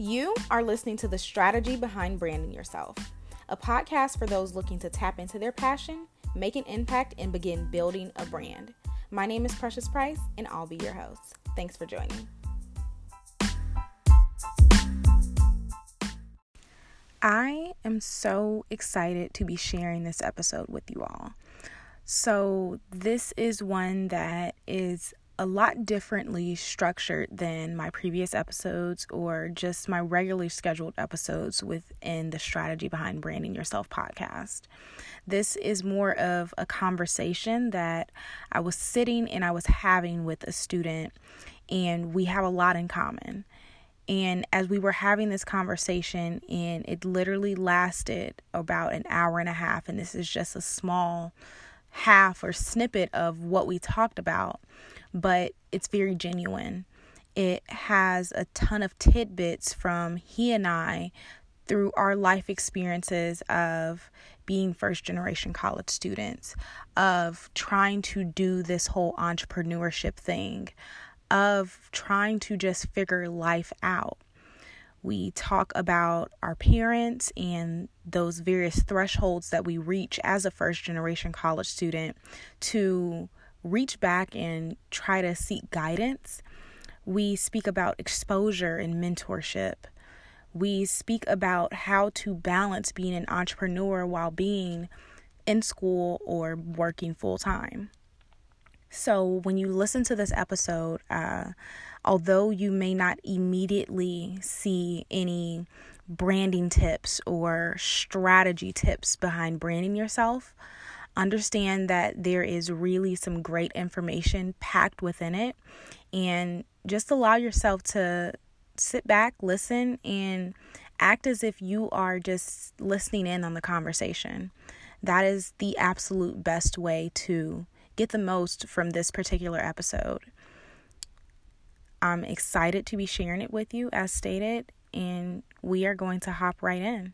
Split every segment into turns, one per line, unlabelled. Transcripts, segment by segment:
You are listening to The Strategy Behind Branding Yourself, a podcast for those looking to tap into their passion, make an impact, and begin building a brand. My name is Precious Price, and I'll be your host. Thanks for joining. I am so excited to be sharing this episode with you all. So this is one that is a lot differently structured than my previous episodes or just my regularly scheduled episodes within the Strategy Behind Branding Yourself podcast. This is more of a conversation that I was sitting and I was having with a student, and we have a lot in common. And as we were having this conversation, and it literally lasted about an hour and a half, and this is just a small half or snippet of what we talked about, but it's very genuine. It has a ton of tidbits from he and I through our life experiences of being first generation college students, of trying to do this whole entrepreneurship thing, of trying to just figure life out. We talk about our parents and those various thresholds that we reach as a first generation college student to reach back and try to seek guidance. We speak about exposure and mentorship. We speak about how to balance being an entrepreneur while being in school or working full time. So when you listen to this episode, although you may not immediately see any branding tips or strategy tips behind branding yourself, understand that there is really some great information packed within it, and just allow yourself to sit back, listen, and act as if you are just listening in on the conversation. That is the absolute best way to get the most from this particular episode. I'm excited to be sharing it with you as stated, and we are going to hop right in.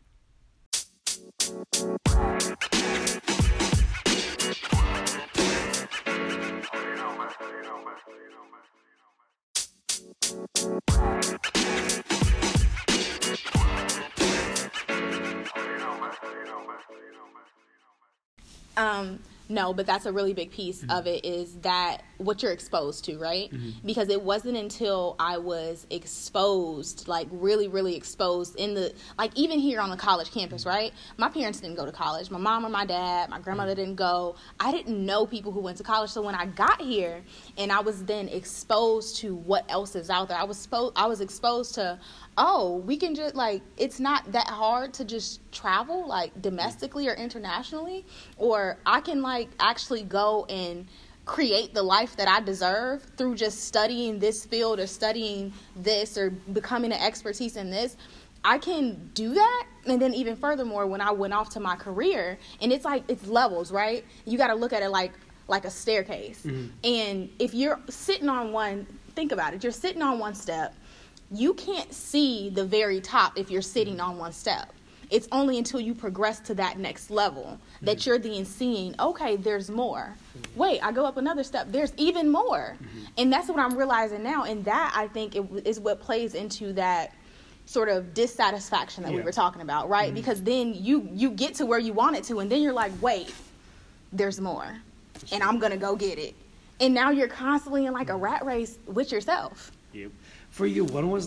No, but that's a really big piece of it, is that what you're exposed to, right? Because it wasn't until I was exposed, like really, really exposed in the, like even here on the college campus, right? My parents didn't go to college. My mom or my dad, my grandmother didn't go. I didn't know people who went to college. So when I got here and I was then exposed to what else is out there, I was exposed to, oh, we can just, like, it's not that hard to just travel, like, domestically or internationally, or I can, like, actually go and create the life that I deserve through just studying this field or studying this or becoming an expertise in this. I can do that. And then even furthermore, when I went off to my career, and it's like, it's levels, right? You got to look at it like a staircase. And if you're sitting on one, think about it, you're sitting on one step. You can't see the very top if you're sitting on one step. It's only until you progress to that next level that you're then seeing, okay, there's more. Wait, I go up another step. There's even more. And that's what I'm realizing now. And that, I think, is what plays into that sort of dissatisfaction that we were talking about, right? Because then you get to where you want it to, and then you're like, wait, there's more. And I'm going to go get it. And now you're constantly in like a rat race with yourself.
Yep. For you,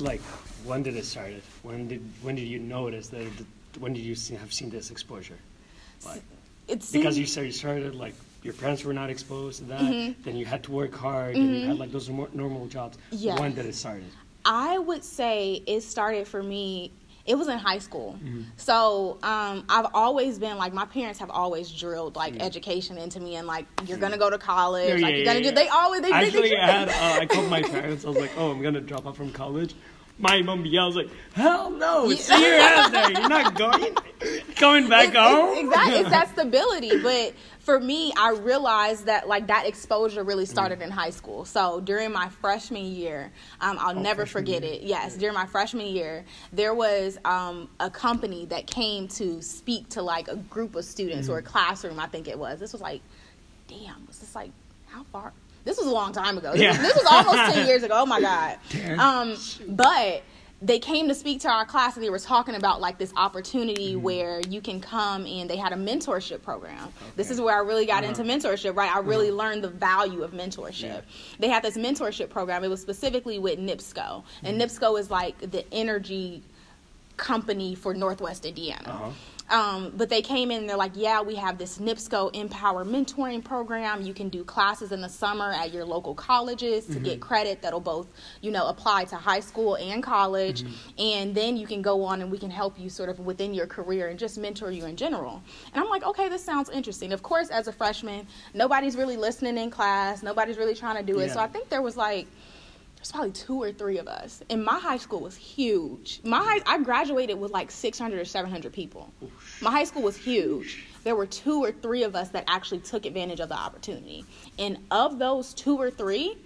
when did it start? When did you notice that? When did you have seen this exposure? Like, because you started like your parents were not exposed to that. Then you had to work hard, and you had like those normal jobs. Yeah. When did it start?
I would say it started for me. It was in high school. So I've always been like, my parents have always drilled like education into me, and like, you're gonna go to college, you're gonna do. They
I called my parents. I was like, oh, I'm gonna drop out from college. My mom yells like, hell no, see your ass there. You're not coming back home.
Exactly, it's that stability. But for me, I realized that like that exposure really started in high school. So during my freshman year, I'll never forget it. Yes, during my freshman year, there was a company that came to speak to like a group of students or a classroom, I think it was. This was like, was this like, how far? This was a long time ago. This was almost 10 years ago. Oh my God. But
they came to speak to our class, and they were talking about like this opportunity where you can come, and they had a mentorship program. This is where I really got into mentorship, right? I really learned the value of mentorship. They had this mentorship program. It was specifically with NIPSCO, and NIPSCO is like the energy company for Northwest Indiana. But they came in and they're like, yeah, we have this NIPSCO Empower Mentoring Program. You can do classes in the summer at your local colleges to get credit that'll both, apply to high school and college. And then you can go on and we can help you sort of within your career and just mentor you in general. And I'm like, okay, this sounds interesting. Of course, as a freshman, nobody's really listening in class. Nobody's really trying to do it. So I think there was like, there's probably 2 or 3 of us. And my high school was huge. I graduated with like 600 or 700 people. My high school was huge. There were 2 or 3 of us that actually took advantage of the opportunity. And of those 2 or 3,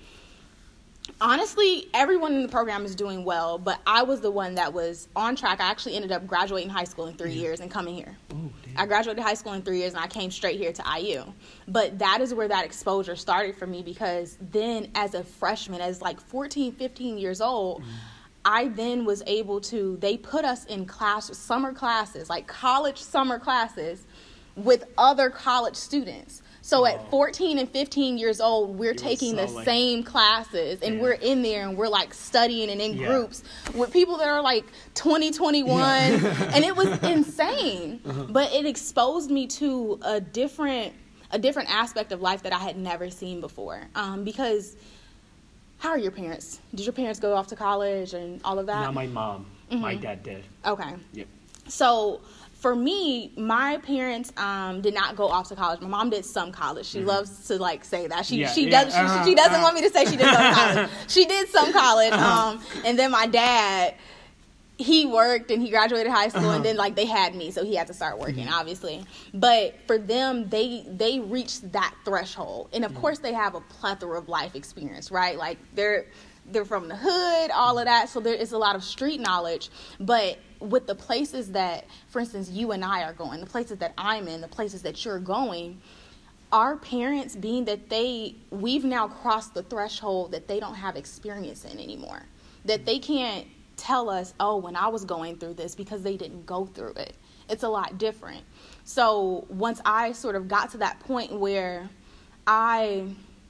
honestly, everyone in the program is doing well, but I was the one that was on track. I actually ended up graduating high school in 3 years and coming here. I graduated high school in 3 years, and I came straight here to IU. But that is where that exposure started for me, because then as a freshman, as like 14, 15 years old, I then was able to, they put us in summer classes, like college summer classes with other college students. So at 14 and 15 years old, we're taking the same classes, and we're in there, and we're like studying and in groups with people that are like 20, 21, and it was insane. But it exposed me to a different aspect of life that I had never seen before. Because how are your parents? Did your parents go off to college and all of that?
Not my mom. My dad did.
Okay.
Yep.
So for me, my parents did not go off to college. My mom did some college. She loves to like say that. She doesn't want me to say she did some college. She did some college. And then my dad, he worked and he graduated high school, and then like they had me, so he had to start working, obviously. But for them, they reached that threshold, and of course they have a plethora of life experience, right? Like they're from the hood, all of that, so there is a lot of street knowledge. But with the places that, for instance, you and I are going, the places that I'm in, the places that you're going, our parents, being that we've now crossed the threshold that they don't have experience in anymore, that they can't tell us, oh, when I was going through this, because they didn't go through it. It's a lot different. So once I sort of got to that point where I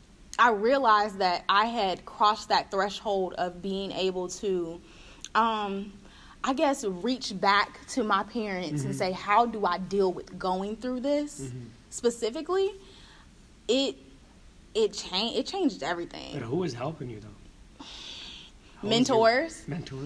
realized that I had crossed that threshold of being able to, I guess, reach back to my parents and say, how do I deal with going through this specifically? It changed everything.
But who was helping you though?
Mentors,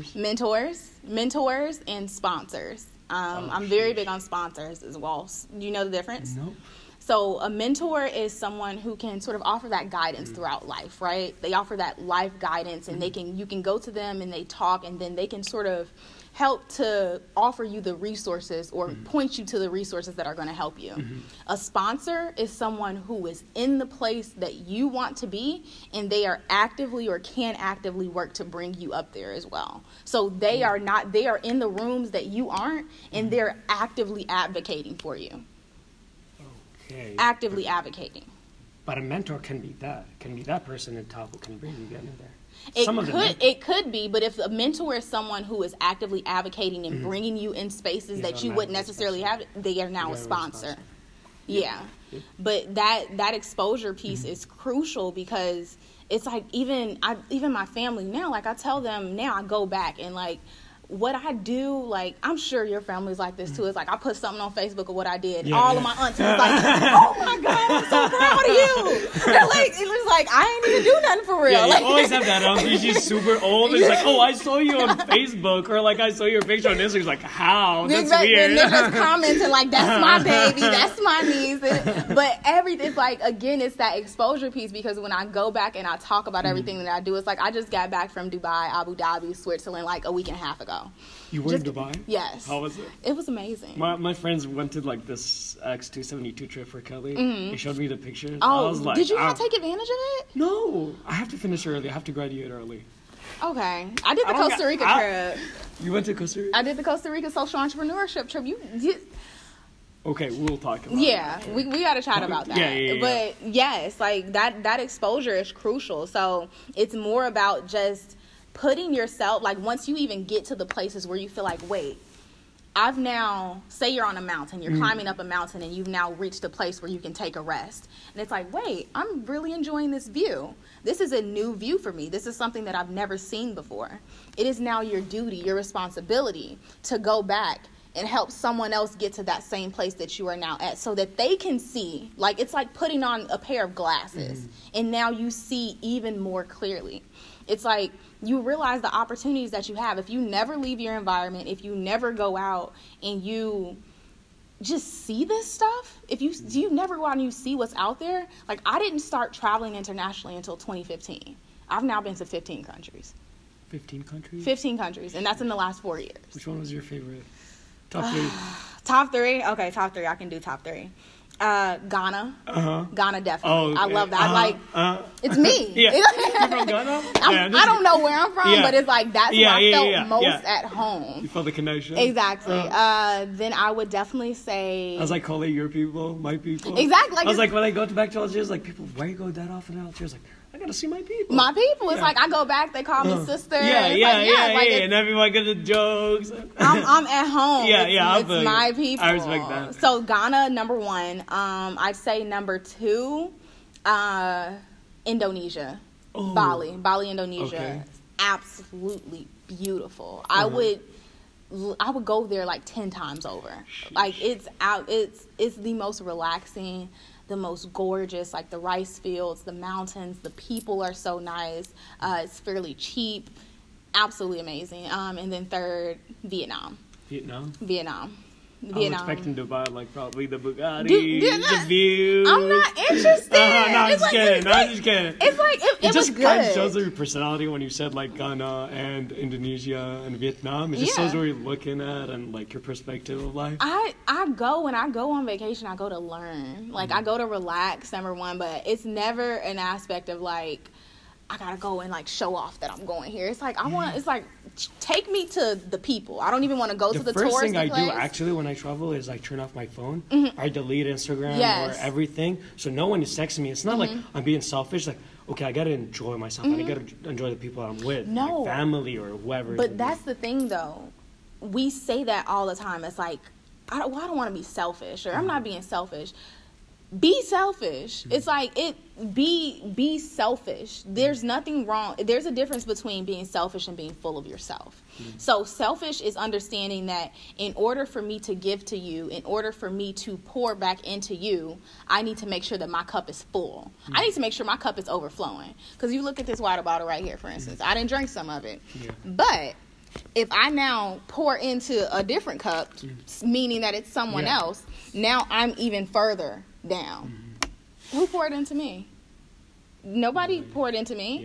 and sponsors. I'm very big on sponsors as well. Do you know the difference?
Nope.
So a mentor is someone who can sort of offer that guidance throughout life, right? They offer that life guidance, and you can go to them and they talk, and then they can sort of help to offer you the resources or point you to the resources that are going to help you. A sponsor is someone who is in the place that you want to be, and they are actively or can actively work to bring you up there as well. So they are in the rooms that you aren't, and they're actively advocating for you.
Okay.
Actively advocating.
But a mentor can be that person at top who can bring you in there.
It could be, but if a mentor is someone who is actively advocating and bringing you in spaces that you wouldn't necessarily have, they are now a sponsor. Yeah. But that exposure piece is crucial, because it's like even my family now, like I tell them now, I go back and like what I do, like I'm sure your family's like this too. It's like I put something on Facebook of what I did. All of my aunts was like, "Oh my God, I'm so proud of you." They're like, it was like I ain't even do nothing for real.
Yeah, you
like,
always have that auntie. She's super old. It's like, "Oh, I saw you on Facebook," or like, "I saw your picture on Instagram." It's like, "How? That's weird."
And they're just commenting like, "That's my baby. That's my niece." But everything's like, again, it's that exposure piece, because when I go back and I talk about everything that I do, it's like I just got back from Dubai, Abu Dhabi, Switzerland like a week and a half ago.
You were in Dubai?
Yes.
How was it?
It was amazing.
My friends went to like this X272 trip for Kelly. They showed me the pictures.
Oh,
I was like,
did you not take advantage of it?
No, I have to finish early. I have to graduate early.
Okay. I did the Costa Rica trip.
You went to Costa Rica?
I did the Costa Rica social entrepreneurship trip.
Okay, we'll talk about
it. We got to chat about that.
Yeah.
But yes, like that exposure is crucial. So it's more about just putting yourself, like, once you even get to the places where you feel like, wait, I've now, say you're on a mountain, you're climbing up a mountain, and you've now reached a place where you can take a rest. And it's like, wait, I'm really enjoying this view. This is a new view for me. This is something that I've never seen before. It is now your duty, your responsibility to go back and help someone else get to that same place that you are now at, so that they can see. Like, it's like putting on a pair of glasses, and now you see even more clearly. It's like you realize the opportunities that you have. If you never leave your environment, if you never go out and you just see this stuff, if you never go out and you see what's out there. Like, I didn't start traveling internationally until 2015. I've now been to 15 countries.
15 countries?
15 countries, and that's in the last 4 years.
Which one was your favorite? Top 3?
Top 3? Okay, top 3. I can do top 3. Ghana. Ghana, definitely. I love that. It's me.
Yeah. You're from Ghana?
I don't know where I'm from, but it's like that's where I felt most at home.
You felt the connection?
Exactly. Then I would definitely say...
I was like, calling your people, my people.
Exactly. Like,
I was like, when I go back to Algiers, like, people, why you go that often to Algiers? Like, I gotta see my people.
My people. It's like I go back, they call me sister.
And everyone gets the jokes.
I'm at home. It's my people.
I respect that.
So Ghana, number 1. I'd say number 2, Indonesia.
Oh.
Bali, Indonesia.
Okay.
Absolutely beautiful. I would go there like 10 times over.
Sheesh.
Like, it's the most relaxing, the most gorgeous, like the rice fields, the mountains, the people are so nice. It's fairly cheap, absolutely amazing. And then 3rd, Vietnam.
I'm expecting Dubai, like probably the Bugatti, the view.
I'm not interested.
I'm just kidding.
It's like it
just
was good.
kind of shows your personality when you said like Ghana and Indonesia and Vietnam. It just shows where you're looking at and like your perspective of life.
When I go on vacation, I go to learn. Like I go to relax, number 1, but it's never an aspect of like, I gotta go and like show off that I'm going here. It's like it's like, take me to the people. I don't even want to go to the tourist place.
The first thing I do actually when I travel is like turn off my phone. I delete Instagram or everything, so no one is texting me. It's not like I'm being selfish. Like, okay, I gotta enjoy myself. I gotta enjoy the people I'm with, my family or whoever.
But that's the thing, though. We say that all the time. It's like, I don't want to be selfish, or I'm not being selfish. Be selfish. It's like be selfish. There's nothing wrong. There's a difference between being selfish and being full of yourself. So selfish is understanding that in order for me to give to you, in order for me to pour back into you, I need to make sure that my cup is full. I need to make sure my cup is overflowing. Because you look at this water bottle right here, for instance. I didn't drink some of it. But if I now pour into a different cup, meaning that it's someone else, now I'm even further down. Who poured into me? Nobody poured into me.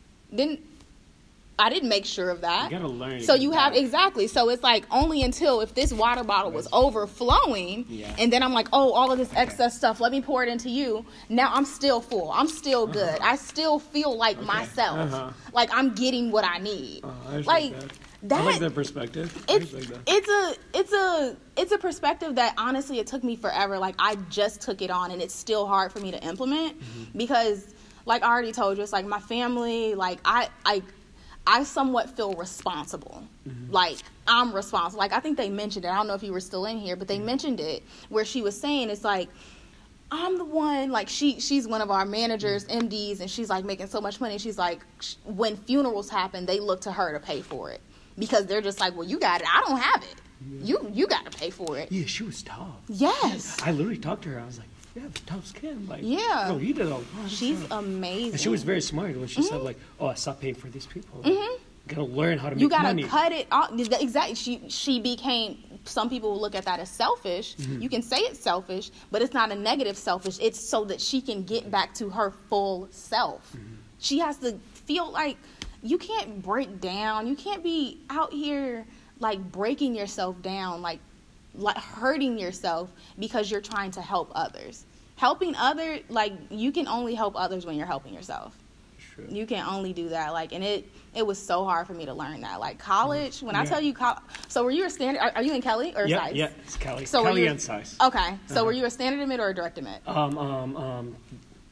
I didn't make sure of that.
You gotta learn.
So you have exactly. So it's like only until if this water bottle was overflowing, and then I'm like, oh, all of this excess stuff, let me pour it into you. Now I'm still full. I'm still good. I still feel like myself. Like I'm getting what I need.
I like that perspective.
It's a perspective that honestly it took me forever. Like I just took it on, and it's still hard for me to implement because, like I already told you, it's like my family. Like I somewhat feel responsible. Like I'm responsible. Like I think they mentioned it. I don't know if you were still in here, but they mentioned it where she was saying it's like, I'm the one, like she's one of our managers, MDs, and she's like making so much money. She's like, when funerals happen, they look to her to pay for it because they're just like, well, you got it. I don't have it. You got to pay for it.
Yeah, she was tough.
Yes.
I literally talked to her. I was like, you have tough skin. Like,
yeah.
you did a lot.
She's amazing.
And she was very smart when she said like, oh, I stopped paying for these people. You gotta learn how to make money.
You gotta cut it off. Exactly. She became. Some people will look at that as selfish. You can say it's selfish, but it's not a negative selfish. It's so that she can get back to her full self. She has to feel like you can't break down. You can't be out here like breaking yourself down, like hurting yourself because you're trying to help others. Helping others, like you can only help others when you're helping yourself. True. You can only do that. Like, and it was so hard for me to learn that. Like college, when I tell you, so were you a standard? Are you in Kelly or Sice?
Yeah, it's Kelly.
So
Kelly and Sice.
Okay, so were you a standard admit or a direct admit?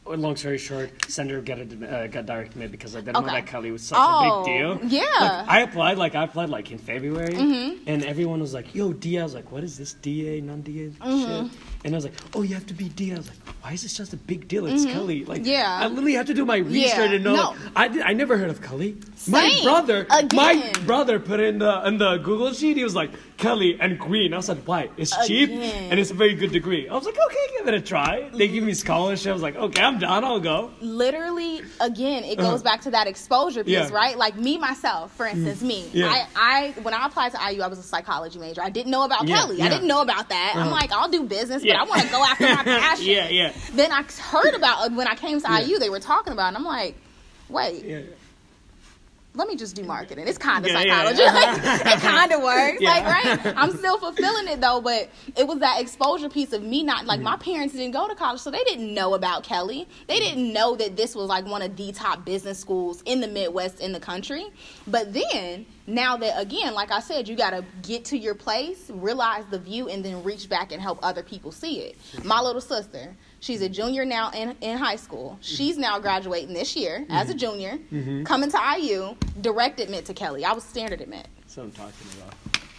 long story short, Senator got direct admit because I didn't know that Kelly was such a big deal.
Yeah.
I applied in February, and everyone was like, "Yo, DA." I was like, "What is this DA, non-DA shit?" And I was like, "Oh, you have to be DA." I was like, "Why is this just a big deal? It's Kelly." Like, I literally had to do my research and know. No. I never heard of Kelly.
Same.
My brother put in the Google sheet. He was like, "Kelly and Green." I was like, "Why? It's cheap and it's a very good degree." I was like, "Okay, give it a try." They give me scholarship. I was like, "Okay, I'm down. I'll go."
Literally, again, it goes back to that exposure piece, right? Like me, myself, for instance, I when I applied to IU, I was a psychology major. I didn't know about Kelly. I didn't know about that. I'm like, I'll do business, but I want to go after my passion. Then I heard about when I came to IU, they were talking about it, and I'm like, wait. Let me just do marketing. It's kind of psychology. It kind of works. Like, right? I'm still fulfilling it, though. But it was that exposure piece of me not, like, my parents didn't go to college, so they didn't know about Kelly. They didn't know that this was, like, one of the top business schools in the Midwest in the country. But then, now that, again, like I said, you got to get to your place, realize the view, and then reach back and help other people see it. My little sister, she's a junior now in high school. She's now graduating this year as a junior, coming to IU, direct admit to Kelly. I was standard admit.
That's what I'm talking about.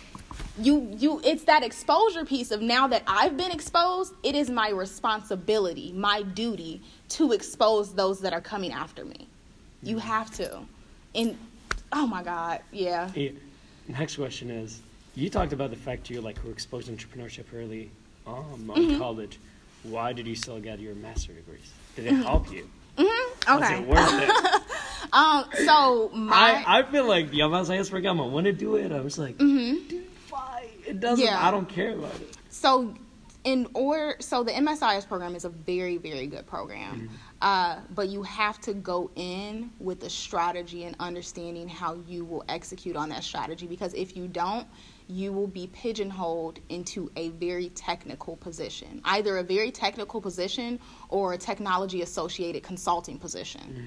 It's that exposure piece of now that I've been exposed, it is my responsibility, my duty to expose those that are coming after me. You have to. And, oh my God, yeah.
Next question is, you talked about the fact you were exposed to entrepreneurship early on in college. Why did you still get your master's degrees? Did it help you?
Okay.
Was it worth it?
So
I feel like the MSIS program, I want to do it. I was like, dude, why? It doesn't. I don't care about it.
So the MSIS program is a very, very good program. But you have to go in with a strategy and understanding how you will execute on that strategy, because if you don't, you will be pigeonholed into a very technical position, either a very technical position or a technology associated consulting position.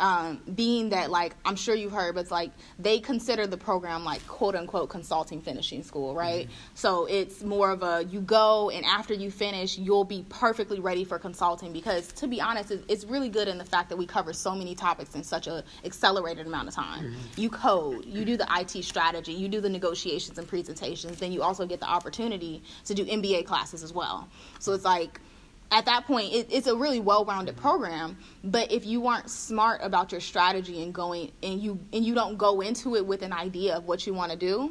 Being that, like, I'm sure you've heard, but it's like they consider the program like quote unquote consulting finishing school, right? So it's more of a, you go and after you finish, you'll be perfectly ready for consulting, because to be honest, it's really good in the fact that we cover so many topics in such a accelerated amount of time. You code, you do the IT strategy, you do the negotiations and presentations, then you also get the opportunity to do MBA classes as well. So it's like, at that point, it's a really well-rounded program. But if you aren't smart about your strategy and you don't go into it with an idea of what you want to do,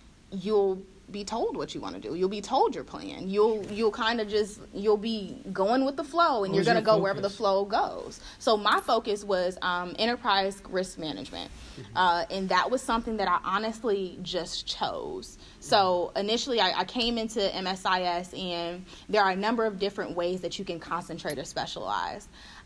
you'll be told what you want to do. You'll be told your plan. You'll kind of just, you'll be going with the flow, and you're going to go wherever the flow goes. So my focus was enterprise risk management. And that was something that I honestly just chose. So initially I came into MSIS, and there are a number of different ways that you can concentrate or specialize.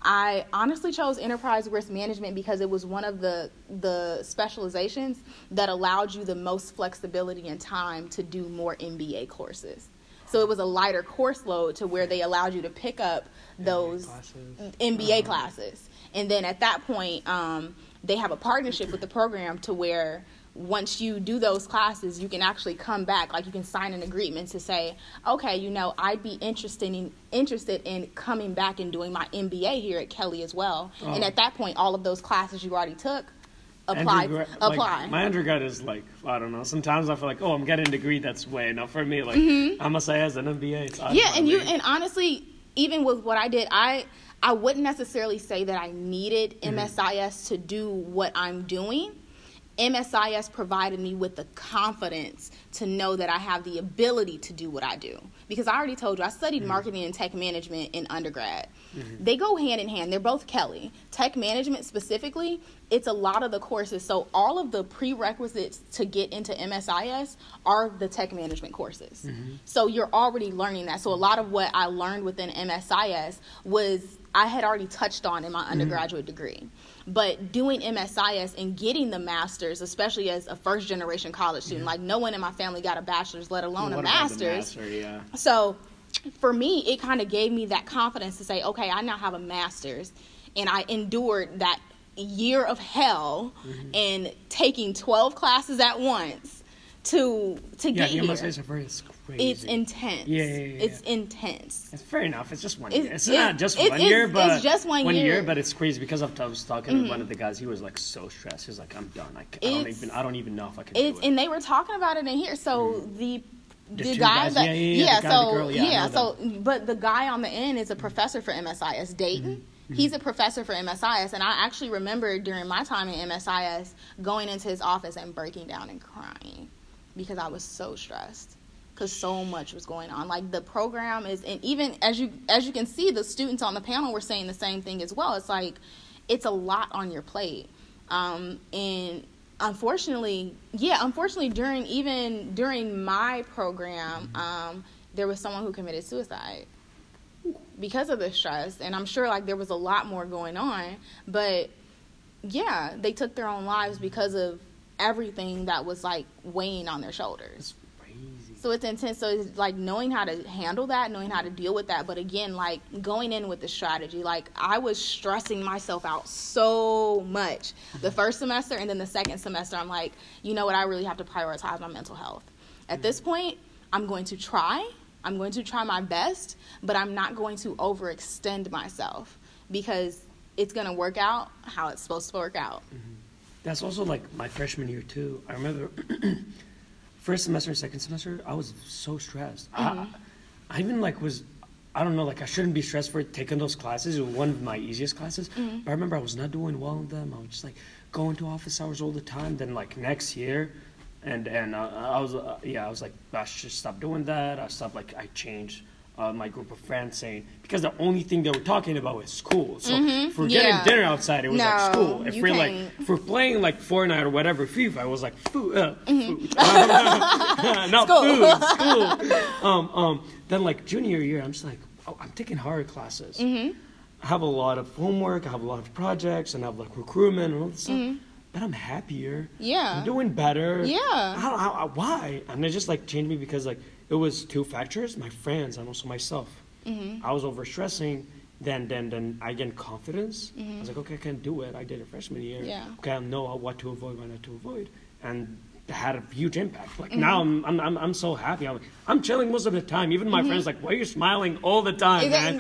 I honestly chose enterprise risk management because it was one of the specializations that allowed you the most flexibility and time to do more MBA courses. So it was a lighter course load to where they allowed you to pick up those MBA classes. And then at that point, they have a partnership with the program to where once you do those classes, you can actually come back, like you can sign an agreement to say, okay, I'd be interested in coming back and doing my MBA here at Kelly as well. And at that point, all of those classes you already took, apply.
Like, my undergrad is like, I don't know, sometimes I feel like, I'm getting a degree, that's way enough for me. Like, I must say, as an MBA, it's
and honestly, even with what I did, I wouldn't necessarily say that I needed MSIS to do what I'm doing. MSIS provided me with the confidence to know that I have the ability to do what I do. Because I already told you, I studied marketing and tech management in undergrad. They go hand in hand. They're both Kelly. Tech management specifically, it's a lot of the courses. So all of the prerequisites to get into MSIS are the tech management courses. So you're already learning that. So a lot of what I learned within MSIS was I had already touched on in my undergraduate degree. But doing MSIS and getting the master's, especially as a first-generation college student, like no one in my family got a bachelor's, let alone a master's. So for me, it kind of gave me that confidence to say, okay, I now have a master's, and I endured that year of hell and taking 12 classes at once to get here.
Yeah, MSIS are very crazy.
It's intense.
Yeah.
It's intense.
It's fair enough. It's just 1 year. It's not just 1 year, but
it's just 1 year.
But it's crazy because I was talking to one of the guys. He was like so stressed. He was like, "I'm done. I don't even know if I can do it."
And they were talking about it in here. So the
two
guy
guys,
that but the guy on the end is a professor for MSIS Dayton. He's a professor for MSIS, and I actually remember during my time in MSIS going into his office and breaking down and crying because I was so stressed because so much was going on. Like, the program is, and even as you can see, the students on the panel were saying the same thing as well. It's like, it's a lot on your plate, and unfortunately during my program, there was someone who committed suicide because of the stress, and I'm sure like there was a lot more going on, but yeah, they took their own lives because of everything that was like weighing on their shoulders.
Crazy.
So it's intense. So it's like knowing how to handle that, knowing how to deal with that, but again, like going in with the strategy. Like, I was stressing myself out so much the first semester, and then the second semester I'm like, you know what, I really have to prioritize my mental health. At this point, I'm going to try my best, but I'm not going to overextend myself because it's going to work out how it's supposed to work out.
That's also like my freshman year too. I remember first semester, second semester, I was so stressed. I even like I don't know, like I shouldn't be stressed for taking those classes. It was one of my easiest classes. But I remember I was not doing well in them. I was just like going to office hours all the time. Then like next year, and I was like, I should stop doing that. I changed my group of friends, saying, because the only thing they were talking about was school. So if we're getting dinner outside, it was like school. If we're playing like Fortnite or whatever, FIFA, it was like food. Not school. Then like junior year, I'm just like, I'm taking hard classes. I have a lot of homework. I have a lot of projects, and I have like recruitment and all this stuff. But I'm happier. Yeah. I'm doing better. Yeah. Why? And it just like changed me because like it was two factors: my friends and also myself. I was overstressing. Then I gained confidence. I was like, okay, I can do it. I did it freshman year. Yeah. Okay, I know what to avoid, what not to avoid, and it had a huge impact. Like now, I'm so happy. I'm chilling most of the time. Even my friends like, why are you smiling all the time, man?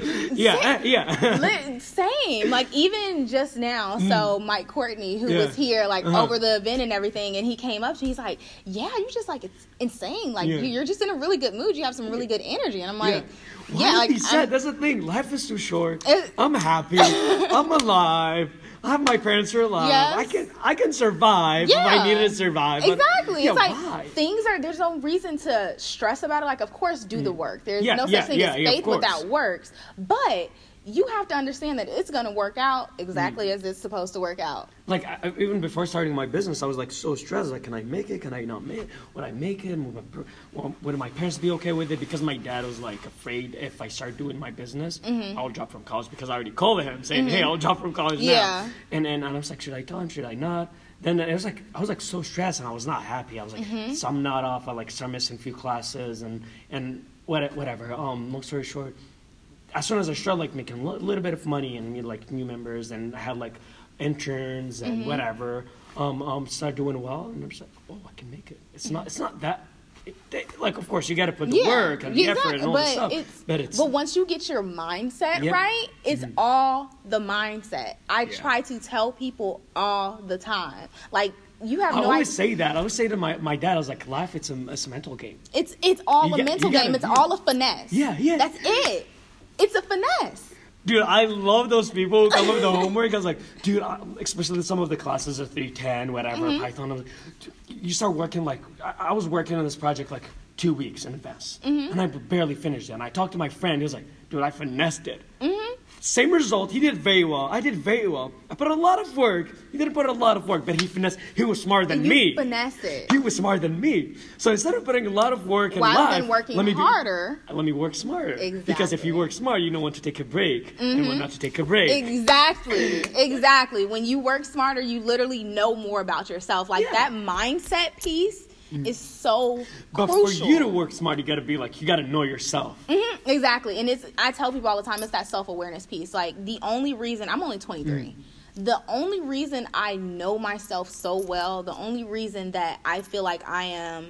Same. Like even just now. So Mike Courtney, who was here like over the event and everything, and he came up and he's like, "Yeah, you just like it's insane. Like you're just in a really good mood. You have some really good energy." And I'm like,
like he said, that's the thing. Life is too short. I'm happy. I'm alive. I have my parents who are alive. Yes. I can survive if I needed to survive.
Exactly. It's like there's no reason to stress about it. Like, of course, do the work. There's no such thing as faith without works. But you have to understand that it's going to work out exactly as it's supposed to work out.
Like, even before starting my business, I was like so stressed. Like, can I make it? Can I not make it? Would I make it? Would my parents be okay with it? Because my dad was like afraid if I start doing my business, I'll drop from college, because I already called him saying, hey, I'll drop from college now. And I was like, should I tell him? Should I not? Then it was like, I was like so stressed and I was not happy. I was like, so I'm not off. I like start missing a few classes and whatever. Long story short, as soon as I started like making a little bit of money and meet like new members, and I had like interns and whatever, started doing well, and I'm just like, oh, I can make it. It's not that. Like, of course, you got to put the work and the effort and all this stuff.
But once you get your mindset right, it's all the mindset. I try to tell people all the time, like, you have no idea.
I always say that. I always say to my dad, I was like, life, it's a mental game.
It's all a mental game. It's all a finesse.
Yeah.
That's it. It's a finesse.
Dude, I love those people who come up with the homework. I was like, dude, especially some of the classes are 310, whatever, Python. I was like, you start working like, I was working on this project like 2 weeks in advance. And I barely finished it. And I talked to my friend. He was like, dude, I finessed it. Same result. He did very well. I did very well. I put a lot of work. He didn't put a lot of work, but he finessed. He was smarter than me.
You finessed it.
He was smarter than me. So instead of putting a lot of work in life,
rather than working harder,
let me work smarter.
Exactly.
Because if you work smart, you know when to take a break and when not to take a break.
Exactly. When you work smarter, you literally know more about yourself. Like that mindset piece is so
but
crucial.
For you to work smart, you got to be like, you got to know yourself.
Exactly. And I tell people all the time, it's that self-awareness piece. Like, the only reason, I'm only 23. The only reason I know myself so well, the only reason that I feel like I am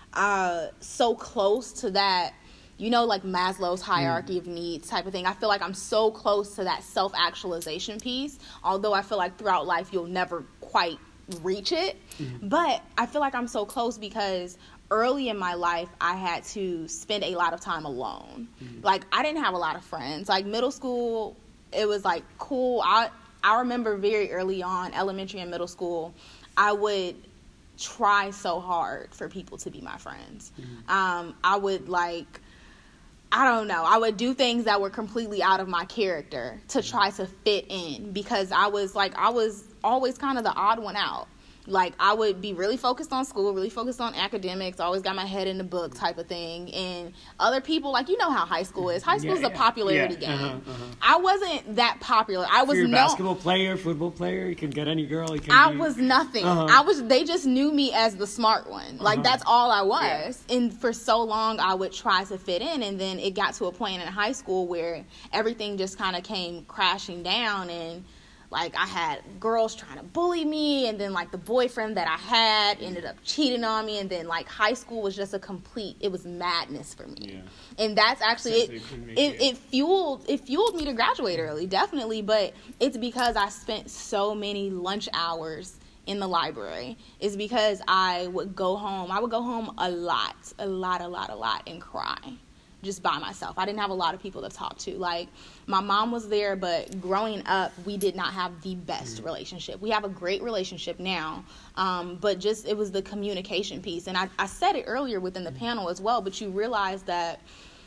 so close to that, you know, like Maslow's hierarchy of needs type of thing. I feel like I'm so close to that self-actualization piece, although I feel like throughout life you'll never quite reach it. But I feel like I'm so close because early in my life I had to spend a lot of time alone. Like, I didn't have a lot of friends. Like, middle school, it was like cool. I remember very early on, elementary and middle school, I would try so hard for people to be my friends. I would, like, I don't know, I would do things that were completely out of my character to try to fit in, because I was always kind of the odd one out. Like, I would be really focused on school, really focused on academics, always got my head in the book type of thing. And other people, like, you know how high school is. High school is a popularity game. I wasn't that popular. I was
a basketball player, football player, you can get any girl.
I was nothing. They just knew me as the smart one. Like, that's all I was. Yeah. And for so long, I would try to fit in. And then it got to a point in high school where everything just kind of came crashing down, and like, I had girls trying to bully me, and then, like, the boyfriend that I had ended up cheating on me, and then, like, high school was just it was madness for me. Yeah. And that's actually, it fueled me to graduate early, definitely, but it's because I spent so many lunch hours in the library. It's because I would go home a lot, and cry. Just by myself. I didn't have a lot of people to talk to. Like, my mom was there, but growing up, we did not have the best relationship. We have a great relationship now, but just, it was the communication piece. And I said it earlier within the panel as well, but you realize that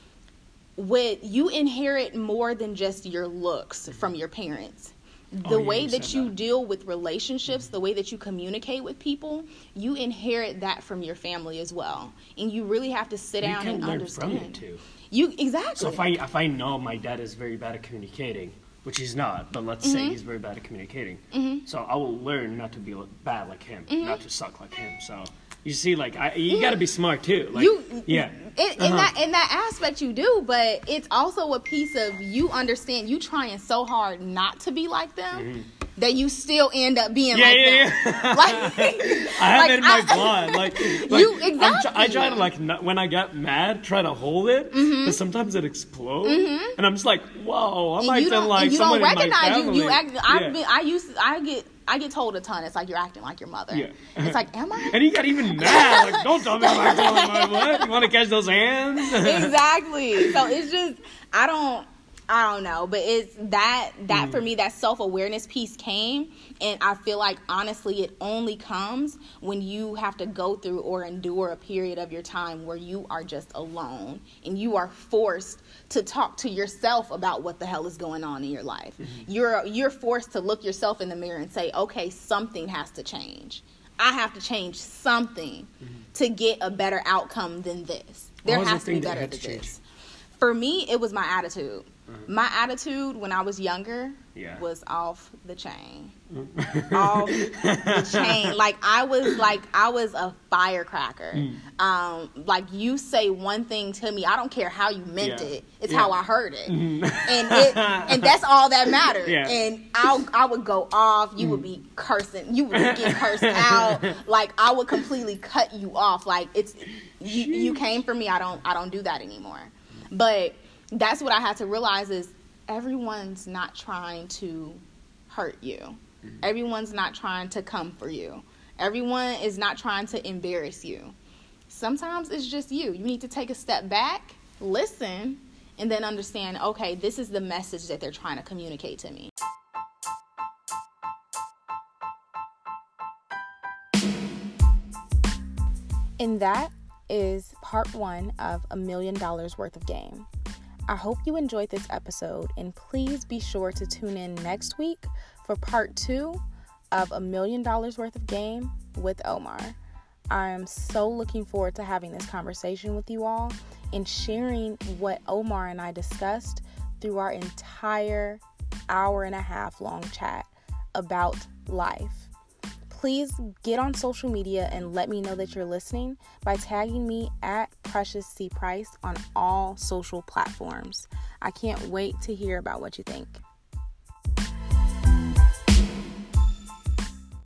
you inherit more than just your looks from your parents. The way that you deal with relationships, the way that you communicate with people, you inherit that from your family as well. And you really have to sit down and understand.
You can learn from it too.
Exactly.
So if I know my dad is very bad at communicating, which he's not, but let's say he's very bad at communicating, so I will learn not to be bad like him, not to suck like him. So you see, like, you got to be smart too. Like,
in that aspect you do, but it's also a piece of you understand, you trying so hard not to be like them, that you still end up being like them. Like,
I have it in my blood. Like
you exactly.
I try to, like, when I get mad, try to hold it, but sometimes it explodes, and I'm just like, whoa, I'm acting like someone in my family.
I get told a ton. It's like, you're acting like your mother. Yeah. It's like, am I?
And he got even mad. Like, don't tell me I'm acting like my what? You want to catch those hands?
Exactly. So it's just, I don't know. But it's that for me, that self-awareness piece came. And I feel like, honestly, it only comes when you have to go through or endure a period of your time where you are just alone. And you are forced to talk to yourself about what the hell is going on in your life. You're forced to look yourself in the mirror and say, okay, something has to change. I have to change something to get a better outcome than this. There has to be better than this. For me, it was my attitude. My attitude when I was younger was off the chain. Off the chain. Like, I was a firecracker. Like, you say one thing to me, I don't care how you meant it. It's how I heard it. And that's all that mattered. And I would go off. You would be cursing. You would get cursed out. Like, I would completely cut you off. Like, it's you came for me. I don't do that anymore. But that's what I had to realize is everyone's not trying to hurt you. Everyone's not trying to come for you. Everyone is not trying to embarrass you. Sometimes it's just you. You need to take a step back, listen, and then understand, okay, this is the message that they're trying to communicate to me.
And that is part 1 of $1 Million Worth of Game. I hope you enjoyed this episode, and please be sure to tune in next week for part 2 of $1 Million Worth of Game with Omar. I am so looking forward to having this conversation with you all and sharing what Omar and I discussed through our entire hour-and-a-half long chat about life. Please get on social media and let me know that you're listening by tagging me at Precious C. Price on all social platforms. I can't wait to hear about what you think.